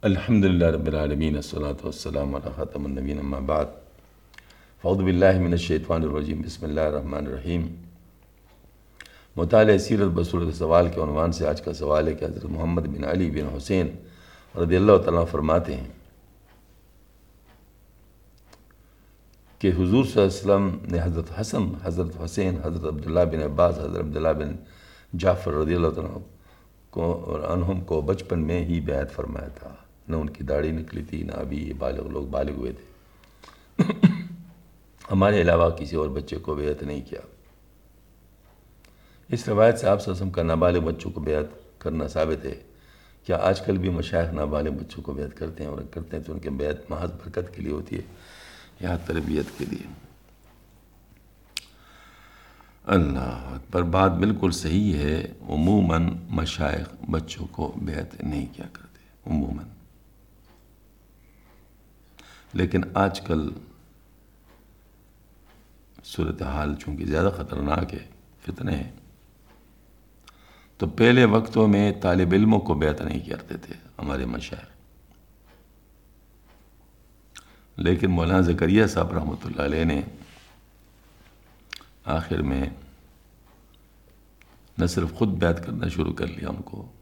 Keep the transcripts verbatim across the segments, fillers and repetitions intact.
الحمد للہ رب العالمین الصلاۃ والسلام علی خاتم النبیین اما بعد فاعوذ باللہ من الشیطان الرجیم بسم اللہ الرحمن الرحیم۔ مطالعہ سیرت بصورت سوال کے عنوان سے آج کا سوال ہے کہ حضرت محمد بن علی بن حسین رضی اللہ تعالیٰ فرماتے ہیں کہ حضور صلی اللہ علیہ وسلم نے حضرت حسن، حضرت حسین، حضرت عبداللہ بن عباس، حضرت عبداللہ بن جعفر رضی اللہ تعالیٰ کو اور عنہم کو بچپن میں ہی بیعت فرمایا تھا۔ نہ ان کی داڑھی نکلی تھی، نہ ابھی یہ بالغ لوگ بالغ ہوئے تھے۔ ہمارے علاوہ کسی اور بچے کو بیعت نہیں کیا۔ اس روایت سے آپ صلی اللہ علیہ وسلم کا نابالغ بچوں کو بیعت کرنا ثابت ہے۔ کیا آج کل بھی مشائخ نابالغ بچوں کو بیعت کرتے ہیں؟ اور کرتے ہیں تو ان کے بیعت محض برکت کے لیے ہوتی ہے یا تربیت کے لیے؟ اللہ اکبر، بات بالکل صحیح ہے۔ عموماً مشائخ بچوں کو بیعت نہیں کیا کرتے عموماً، لیکن آج کل صورتحال چونکہ زیادہ خطرناک ہے، فتنے ہیں، تو پہلے وقتوں میں طالب علموں کو بیعت نہیں کرتے تھے ہمارے مشائخ، لیکن مولانا زکریا صاحب رحمۃ اللہ علیہ نے آخر میں نہ صرف خود بیعت کرنا شروع کر لیا ان کو،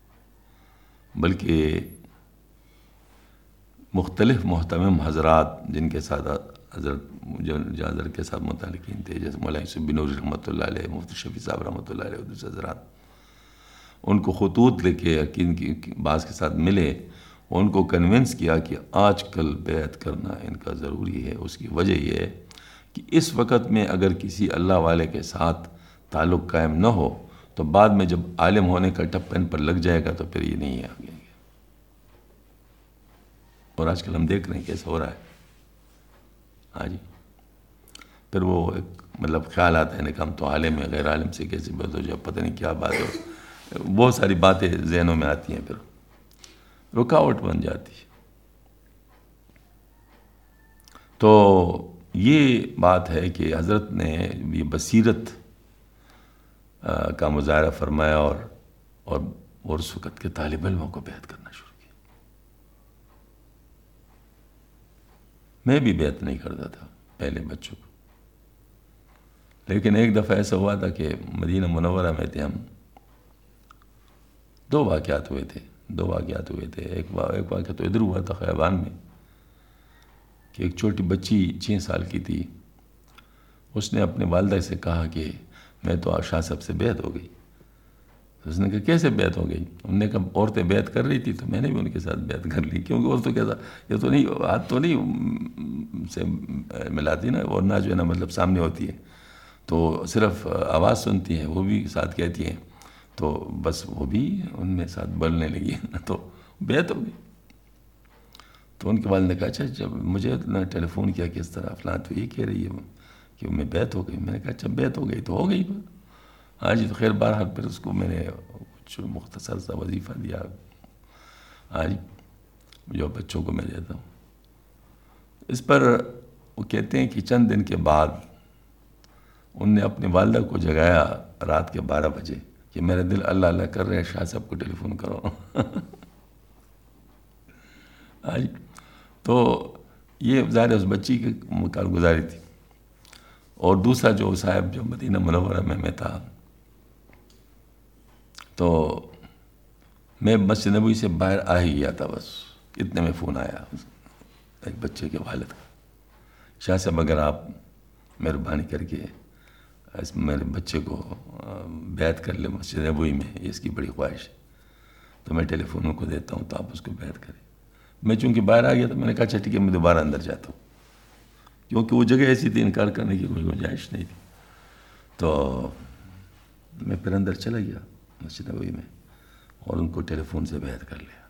بلکہ مختلف محتمم حضرات جن کے ساتھ حضرت جو حضرت کے ساتھ متعلقین تھے، جیسے مولانا یوسف بن نوری رحمۃ اللہ علیہ، مفتی شفیع صاحب رحمۃ اللہ علیہ، دوسرے حضرات، ان کو خطوط لکھے، یقین کی بعض کے ساتھ ملے، ان کو کنونس کیا کہ آج کل بیعت کرنا ان کا ضروری ہے۔ اس کی وجہ یہ ہے کہ اس وقت میں اگر کسی اللہ والے کے ساتھ تعلق قائم نہ ہو تو بعد میں جب عالم ہونے کا ٹپا ان پر لگ جائے گا تو پھر یہ نہیں ہے آگے۔ اور آج کل ہم دیکھ رہے ہیں کیسا ہو رہا ہے۔ ہاں جی، پھر وہ ایک مطلب خیال آتا ہے کہ ہم تو عالم ہیں، غیر عالم سے کیسے بات ہو جائے، پتہ نہیں کیا بات ہو، بہت ساری باتیں ذہنوں میں آتی ہیں، پھر رکاوٹ بن جاتی ہے۔ تو یہ بات ہے کہ حضرت نے یہ بصیرت کا مظاہرہ فرمایا اور اور اور اس وقت کے طالب علموں کو بیعت کرنا شروع کیا۔ میں بھی بیعت نہیں کرتا تھا پہلے بچوں کو، لیکن ایک دفعہ ایسا ہوا تھا کہ مدینہ منورہ میں تھے ہم، دو واقعات ہوئے تھے دو واقعات ہوئے تھے ایک ایک واقعہ تو ادھر ہوا تھا خیابان میں کہ ایک چھوٹی بچی چھ سال کی تھی، اس نے اپنے والدہ سے کہا کہ میں تو شاہ صاحب سے بیعت ہو گئی۔ اس نے کہا کیسے بیعت ہو گئی؟ انہوں نے کہا عورتیں بیعت کر رہی تھی تو میں نے بھی ان کے ساتھ بیعت کر لی، کیونکہ وہ تو کیسا یہ تو نہیں ہاتھ تو نہیں سے ملاتی نا، ورنہ جو ہے نا مطلب سامنے ہوتی ہے تو صرف آواز سنتی ہیں، وہ بھی ساتھ کہتی ہیں، تو بس وہ بھی ان میں ساتھ بولنے لگی تو بیعت ہو گئی۔ تو ان کے والد نے کہا اچھا جب مجھے نہ ٹیلی فون کیا کہ اس طرح فلاں تو یہ کہہ رہی ہے کہ میں بیعت ہو گئی۔ میں نے کہا اچھا بیعت ہو گئی تو ہو گئی۔ ہاں جی، تو خیر بہرحال پھر اس کو میں نے کچھ مختصر سا وظیفہ دیا، ہاں جی، جو بچوں کو میں دیتا ہوں۔ اس پر وہ کہتے ہیں کہ چند دن کے بعد ان نے اپنی والدہ کو جگایا رات کے بارہ بجے کہ میرا دل اللہ اللہ کر رہا ہے، شاہ صاحب کو ٹیلی فون کرو۔ ہاں جی، تو یہ ظاہر اس بچی کی کارگزاری تھی۔ اور دوسرا جو صاحب جو مدینہ منورہ میں میں تھا، تو میں مسجد نبوی سے باہر آ ہی گیا تھا، بس اتنے میں فون آیا ایک بچے کے والد کا، شاہ صاحب اگر آپ مہربانی کر کے اس میرے بچے کو بیعت کر لیں مسجد نبوی میں، یہ اس کی بڑی خواہش ہے، تو میں ٹیلی فون کو دیتا ہوں تو آپ اس کو بیعت کریں۔ میں چونکہ باہر آ گیا تو میں نے کہا اچھا ٹھیک ہے میں دوبارہ اندر جاتا ہوں، کیونکہ وہ جگہ ایسی تھی انکار کرنے کی کوئی گنجائش نہیں تھی۔ تو میں پھر اندر چلا گیا مسجد نبوی میں اور ان کو ٹیلی فون سے بیعت کر لیا۔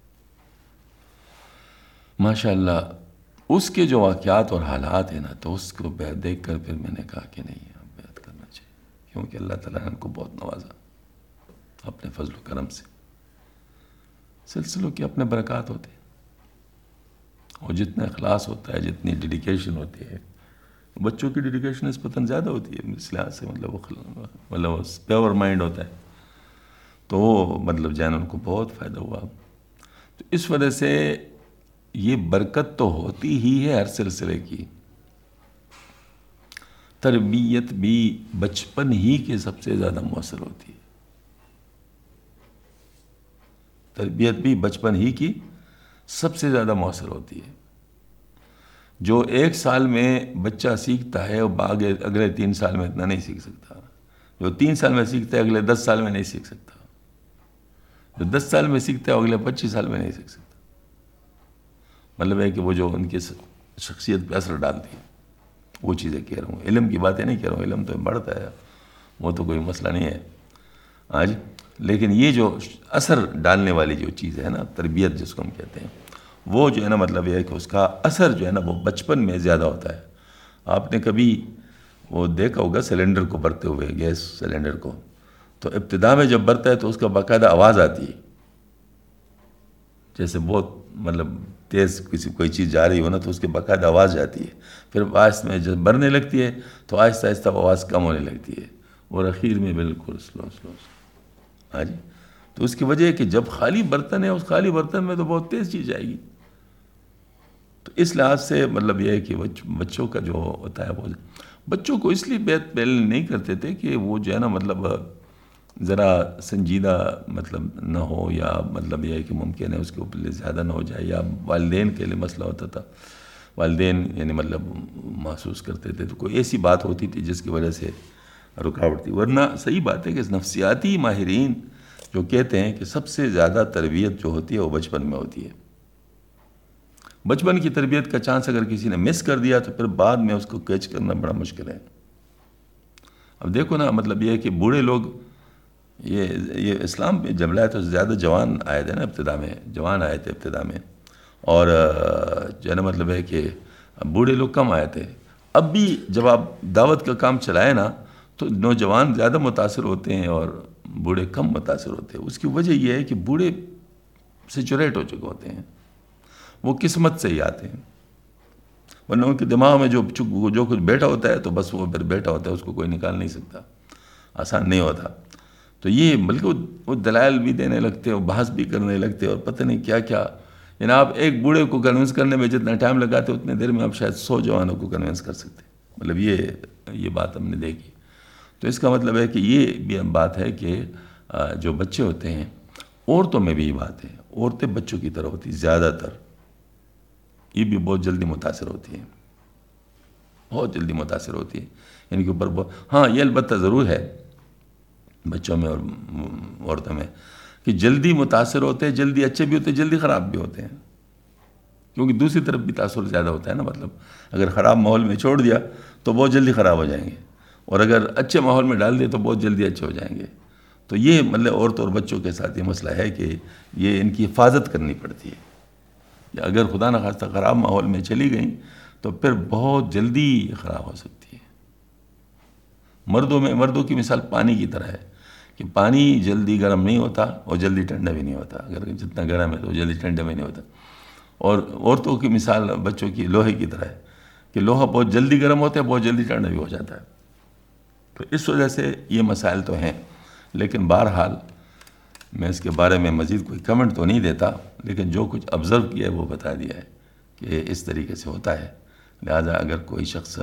ماشاءاللہ اس کے جو واقعات اور حالات ہیں نا، تو اس کو بیعت دیکھ کر پھر میں نے کہا کہ نہیں اب بیعت کرنا چاہیے، کیونکہ اللہ تعالیٰ نے ان کو بہت نوازا اپنے فضل و کرم سے۔ سلسلوں کے اپنے برکات ہوتے ہیں، اور جتنا اخلاص ہوتا ہے، جتنی ڈیڈیکیشن ہوتی ہے، بچوں کی ڈیڈیکیشن نسبتاً زیادہ ہوتی ہے اس لحاظ سے، مطلب وہ مطلب وہ پیور مائنڈ ہوتا ہے، تو وہ مطلب جان ان کو بہت فائدہ ہوا۔ تو اس وجہ سے یہ برکت تو ہوتی ہی ہے ہر سلسلے کی، تربیت بھی بچپن ہی کے سب سے زیادہ مؤثر ہوتی ہے، تربیت بھی بچپن ہی کی سب سے زیادہ مؤثر ہوتی ہے۔ جو ایک سال میں بچہ سیکھتا ہے وہ آگے اگلے تین سال میں اتنا نہیں سیکھ سکتا، جو تین سال میں سیکھتا ہے اگلے دس سال میں نہیں سیکھ سکتا، جو دس سال میں سیکھتا ہے اگلے پچیس سال میں نہیں سیکھ سکتا۔ مطلب ہے کہ وہ جو ان کی شخصیت پہ اثر ڈالتی ہے وہ چیزیں کہہ رہا ہوں، علم کی باتیں نہیں کہہ رہا ہوں، علم تو بڑھتا ہے، وہ تو کوئی مسئلہ نہیں ہے آج، لیکن یہ جو اثر ڈالنے والی جو چیز ہے نا، تربیت جس کو ہم کہتے ہیں، وہ جو ہے نا مطلب یہ ہے کہ اس کا اثر جو ہے نا وہ بچپن میں زیادہ ہوتا ہے۔ آپ نے کبھی وہ دیکھا ہوگا سلنڈر کو بھرتے ہوئے، گیس سلنڈر کو، تو ابتدا میں جب بھرتا ہے تو اس کا باقاعدہ آواز آتی ہے، جیسے بہت مطلب تیز کسی کوئی چیز جا رہی ہو نا تو اس کے باقاعدہ آواز جاتی ہے، پھر آہستہ میں جب بھرنے لگتی ہے تو آہستہ آہستہ آواز کم ہونے لگتی ہے، اور اخیر میں بالکل سلو سلو ہاں جی۔ تو اس کی وجہ ہے کہ جب خالی برتن ہے، اس خالی برتن میں تو بہت تیز چیز جائے گی، تو اس لحاظ سے مطلب یہ ہے کہ بچوں کا جو ہوتا ہے وہ بچوں کو اس لیے بیت پہلے نہیں کرتے تھے کہ وہ جو ہے نا مطلب ذرا سنجیدہ مطلب نہ ہو، یا مطلب یہ ہے کہ ممکن ہے اس کے اوپر زیادہ نہ ہو جائے، یا والدین کے لیے مسئلہ ہوتا تھا، والدین یعنی مطلب محسوس کرتے تھے تو کوئی ایسی بات ہوتی تھی جس کی وجہ سے رکاوٹ تھی، ورنہ صحیح بات ہے کہ نفسیاتی ماہرین جو کہتے ہیں کہ سب سے زیادہ تربیت جو ہوتی ہے وہ بچپن میں ہوتی ہے۔ بچپن کی تربیت کا چانس اگر کسی نے مس کر دیا تو پھر بعد میں اس کو کیچ کرنا بڑا مشکل ہے۔ اب دیکھو نا مطلب یہ ہے کہ بوڑھے لوگ، یہ یہ اسلام میں جب لائے تو زیادہ جوان آئے تھے نا ابتدا میں، جوان آئے تھے ابتدا میں، اور جو ہے نا مطلب ہے کہ بوڑھے لوگ کم آئے تھے۔ اب بھی جب آپ دعوت کا کام چلائے نا تو نوجوان زیادہ متاثر ہوتے ہیں اور بوڑھے کم متاثر ہوتے ہیں۔ اس کی وجہ یہ ہے کہ بوڑھے سیچوریٹ ہو چکے ہوتے ہیں، وہ قسمت سے ہی آتے ہیں، ورنہ ان کے دماغ میں جو جو کچھ بیٹھا ہوتا ہے تو بس وہ پھر بیٹھا ہوتا ہے، اس کو کوئی نکال نہیں سکتا، آسان نہیں ہوتا۔ تو یہ بلکہ وہ دلائل بھی دینے لگتے اور بحث بھی کرنے لگتے اور پتہ نہیں کیا کیا، یعنی آپ ایک بوڑھے کو کنونس کرنے میں جتنا ٹائم لگاتے اتنے دیر میں آپ شاید سو جوانوں کو کنونس کر سکتے، مطلب یہ یہ بات ہم نے دیکھی۔ تو اس کا مطلب ہے کہ یہ بھی بات ہے کہ جو بچے ہوتے ہیں، عورتوں میں بھی یہ بات ہے، عورتیں بچوں کی طرح ہوتی زیادہ تر، یہ بھی بہت جلدی متاثر ہوتی ہیں، بہت جلدی متاثر ہوتی ہے، ان کے اوپر بہت، ہاں یہ البتہ ضرور ہے بچوں میں اور عورتوں میں کہ جلدی متاثر ہوتے ہیں، جلدی اچھے بھی ہوتے ہیں، جلدی خراب بھی ہوتے ہیں، کیونکہ دوسری طرف بھی تاثر زیادہ ہوتا ہے نا، مطلب اگر خراب ماحول میں چھوڑ دیا تو بہت جلدی خراب ہو جائیں گے، اور اگر اچھے ماحول میں ڈال دیا تو بہت جلدی اچھے ہو جائیں گے۔ تو یہ مطلب عورتوں اور بچوں کے ساتھ یہ مسئلہ ہے کہ یہ ان کی حفاظت کرنی پڑتی ہے، یا اگر خدا نخواستہ خراب ماحول میں چلی گئیں تو پھر بہت جلدی خراب ہو سکتی ہے۔ مردوں میں، مردوں کی مثال پانی کی طرح ہے کہ پانی جلدی گرم نہیں ہوتا اور جلدی ٹھنڈا بھی نہیں ہوتا، اگر جتنا گرم ہے تو جلدی ٹھنڈا بھی نہیں ہوتا۔ اور عورتوں کی مثال بچوں کی لوہے کی طرح ہے کہ لوہا بہت جلدی گرم ہوتا ہے، بہت جلدی ٹھنڈا بھی ہو جاتا ہے۔ تو اس وجہ سے یہ مسائل تو ہیں، لیکن بہرحال میں اس کے بارے میں مزید کوئی کمنٹ تو نہیں دیتا، لیکن جو کچھ آبزرو کیا ہے وہ بتا دیا ہے کہ اس طریقے سے ہوتا ہے۔ لہٰذا اگر کوئی شخص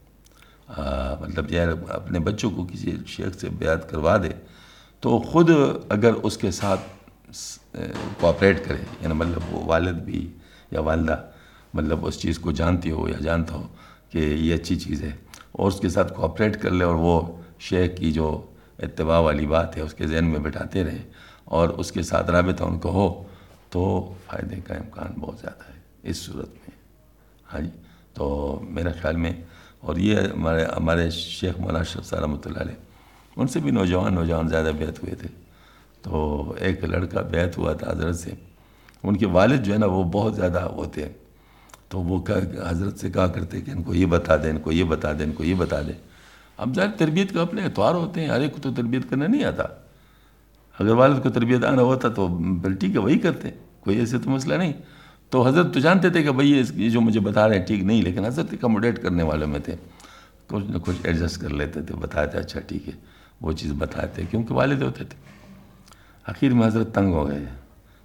آ, مطلب یہ اپنے بچوں کو کسی شیخ سے بیعت کروا دے تو خود اگر اس کے ساتھ کوآپریٹ کرے، یعنی مطلب وہ والد بھی یا والدہ مطلب اس چیز کو جانتی ہو یا جانتا ہو کہ یہ اچھی چیز ہے، اور اس کے ساتھ کوآپریٹ کر لے اور وہ شیخ کی جو اتباع والی بات ہے اس کے ذہن میں بٹھاتے رہے اور اس کے ساتھ رابطہ ان کو ہو تو فائدے کا امکان بہت زیادہ ہے اس صورت میں۔ ہاں جی، تو میرے خیال میں، اور یہ ہمارے ہمارے شیخ مولانا اشرف صاحب رحمۃ اللہ علیہ، ان سے بھی نوجوان نوجوان زیادہ بیعت ہوئے تھے۔ تو ایک لڑکا بیعت ہوا تھا حضرت سے، ان کے والد جو ہے نا وہ بہت زیادہ ہوتے ہیں، تو وہ حضرت سے کہا کرتے کہ ان کو یہ بتا دیں، ان کو یہ بتا دیں، ان کو یہ بتا دیں۔ اب ظاہر تربیت کا اپنے اطوار ہوتے ہیں، ہر ایک کو تو تربیت کرنا نہیں آتا، اگر والد کو تربیت آنا ہوتا تو پھر ٹھیک ہے وہی کرتے، کوئی ایسے تو مسئلہ نہیں۔ تو حضرت تو جانتے تھے کہ بھئی یہ جو مجھے بتا رہے ہیں ٹھیک نہیں، لیکن حضرت اکموڈیٹ کرنے والوں میں تھے، کچھ نہ کچھ ایڈجسٹ کر لیتے تھے، بتاتے تھے اچھا ٹھیک ہے، وہ چیز بتاتے کیونکہ والد ہوتے تھے۔ آخر میں حضرت تنگ ہو گئے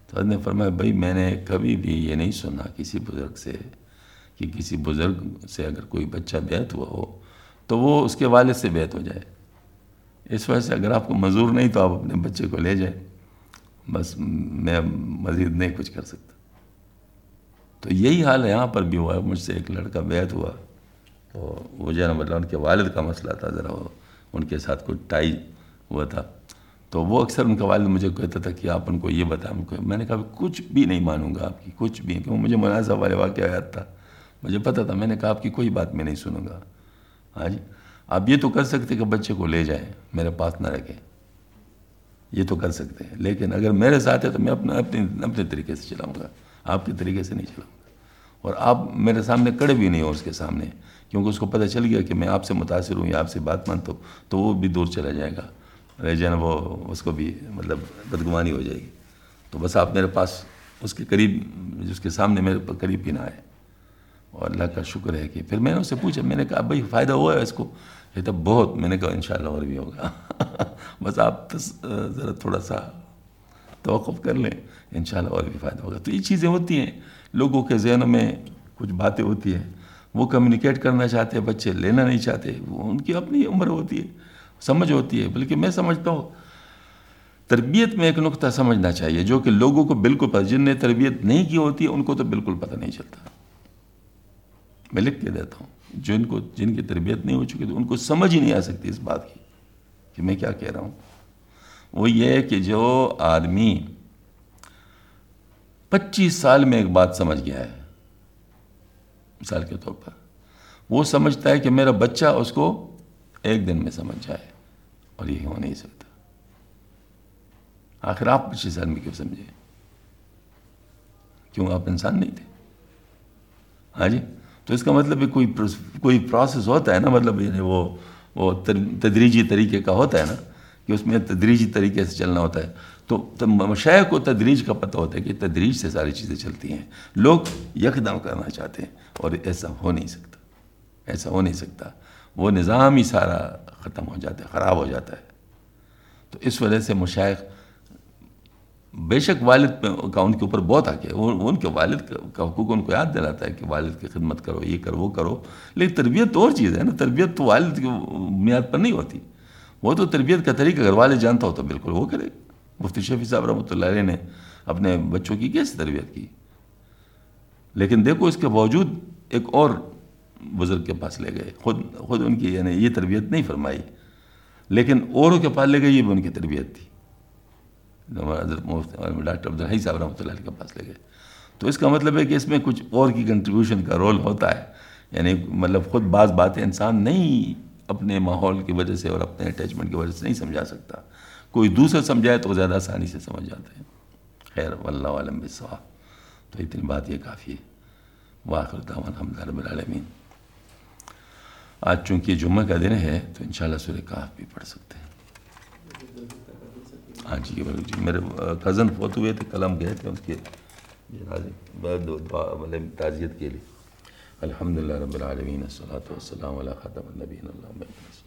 تو حضرت نے فرمایا بھائی میں نے کبھی بھی یہ نہیں سنا کسی بزرگ سے کہ کسی بزرگ سے اگر کوئی بچہ بیعت ہوا ہو تو وہ اس کے والد سے بیعت ہو جائے. اس وجہ سے اگر آپ کو منظور نہیں تو آپ اپنے بچے کو لے جائیں، بس میں مزید نہیں کچھ کر سکتا. تو یہی حال یہاں پر بھی ہوا ہے. مجھ سے ایک لڑکا بیعت ہوا تو وہ جو ہے نا مطلب ان کے والد کا مسئلہ تھا، ذرا وہ ان کے ساتھ کوئی ٹائی ہوا تھا. تو وہ اکثر ان کا والد مجھے کہتا تھا کہ آپ ان کو یہ بتائیں. میں نے کہا کچھ بھی نہیں مانوں گا آپ کی، کچھ بھی، کیوں مجھے منازع والے واقعہ یاد تھا، مجھے پتہ تھا. میں نے کہا آپ کی کوئی بات میں نہیں سنوں گا. ہاں جی، آپ یہ تو کر سکتے کہ بچے کو لے جائیں، میرے پاس نہ رکھیں، یہ تو کر سکتے ہیں. لیکن اگر میرے ساتھ ہے تو میں اپنا اپنے اپنے طریقے سے چلاؤں گا، آپ کے طریقے سے نہیں چلاؤں گا. اور آپ میرے سامنے کڑے بھی نہیں ہو اس کے سامنے، کیونکہ اس کو پتہ چل گیا کہ میں آپ سے متاثر ہوں یا آپ سے بات مانتا ہوں تو وہ بھی دور چلا جائے گا، جو ہے نا وہ اس کو بھی مطلب بدگمانی ہو جائے گی. تو بس آپ میرے پاس اس کے قریب، اس کے سامنے میرے قریب بھی نہ آئے. اور اللہ کا شکر ہے کہ پھر میں نے اس سے پوچھا، میں نے کہا بھائی فائدہ ہوا ہے اس کو؟ یہ تو بہت. میں نے کہا انشاءاللہ اور بھی ہوگا. بس آپ ذرا تھوڑا سا توقف کر لیں، انشاءاللہ اور بھی فائدہ ہوگا. تو یہ چیزیں ہوتی ہیں، لوگوں کے ذہنوں میں کچھ باتیں ہوتی ہیں، وہ کمیونیکیٹ کرنا چاہتے ہیں، بچے لینا نہیں چاہتے. وہ ان کی اپنی عمر ہوتی ہے، سمجھ ہوتی ہے. بلکہ میں سمجھتا ہوں تربیت میں ایک نقطہ سمجھنا چاہیے جو کہ لوگوں کو بالکل پتہ، جن نے تربیت نہیں کی ہوتی ہے ان کو تو بالکل پتہ نہیں چلتا. میں لکھ کے دیتا ہوں، جن کو جن کی تربیت نہیں ہو چکی تو ان کو سمجھ ہی نہیں آ سکتی اس بات کی کہ میں کیا کہہ رہا ہوں. وہ یہ ہے کہ جو آدمی پچیس سال میں ایک بات سمجھ گیا ہے، مثال کے طور پر وہ سمجھتا ہے کہ میرا بچہ اس کو ایک دن میں سمجھ جائے، اور یہ ہو نہیں سکتا. آخر آپ پچیس سال میں کیوں سمجھے؟ کیوں آپ انسان نہیں تھے؟ ہاں جی. تو اس کا مطلب ہے کوئی کوئی پروسیس ہوتا ہے نا، مطلب یعنی وہ وہ تدریجی طریقے کا ہوتا ہے نا، کہ اس میں تدریجی طریقے سے چلنا ہوتا ہے. تو مشائخ کو تدریج کا پتہ ہوتا ہے کہ تدریج سے ساری چیزیں چلتی ہیں. لوگ یکدم کرنا چاہتے ہیں اور ایسا ہو نہیں سکتا، ایسا ہو نہیں سکتا. وہ نظام ہی سارا ختم ہو جاتا ہے، خراب ہو جاتا ہے. تو اس وجہ سے مشائخ بے شک والد کا ان کے اوپر بہت حق ہے، وہ ان کے والد کا حقوق ان کو یاد دلاتا ہے کہ والد کی خدمت کرو، یہ کرو وہ کرو. لیکن تربیت تو اور چیز ہے نا، تربیت تو والد کی بنیاد پر نہیں ہوتی. وہ تو تربیت کا طریقہ اگر والد جانتا ہو تو بالکل وہ کرے. مفتی شفیع صاحب رحمۃ اللہ علیہ نے اپنے بچوں کی کیسے تربیت کی، لیکن دیکھو اس کے باوجود ایک اور بزرگ کے پاس لے گئے. خود خود ان کی یعنی یہ تربیت نہیں فرمائی، لیکن اوروں کے پاس لے گئے، یہ بھی ان کی تربیت تھی. حضرت ڈاکٹر عبدالحی صاحب رحمۃ اللہ علیہ کے پاس لے گئے. تو اس کا مطلب ہے کہ اس میں کچھ اور کی کنٹریبیوشن کا رول ہوتا ہے. یعنی مطلب خود بعض باتیں انسان نہیں اپنے ماحول کی وجہ سے اور اپنے اٹیچمنٹ کی وجہ سے نہیں سمجھا سکتا، کوئی دوسرا سمجھائے تو زیادہ آسانی سے سمجھ جاتے ہیں. خیر واللہ عالم بالصواب. تو اتنی بات یہ کافی ہے. وآخر دعوانا الحمد للہ رب العالمین. آج چونکہ جمعہ کا دن ہے تو انشاءاللہ سورہ کہف بھی پڑھ سکتے ہیں. ہاں جی جی میرے کزن فوت ہوئے تھے، کل ہم گئے تھے اس کے دعا مطلب تعزیت کے لیے. الحمد للہ رب العالمین، الصلاۃ والسلام علی خاتم النبیین. اللہم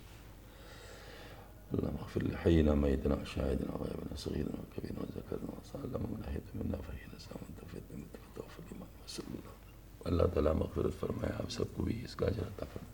اللہم اغفر لحینا میتنا شاہدنا غائبنا صغیرنا وکبیرنا ذکرنا وصالنا منحیت منا فہینا سامن تفیت من توفر ایمان وصلی اللہ. اللہ تعالیٰ مغفرت فرمائے آپ سب کو بھی، اس کا اجر عطا فرمائے.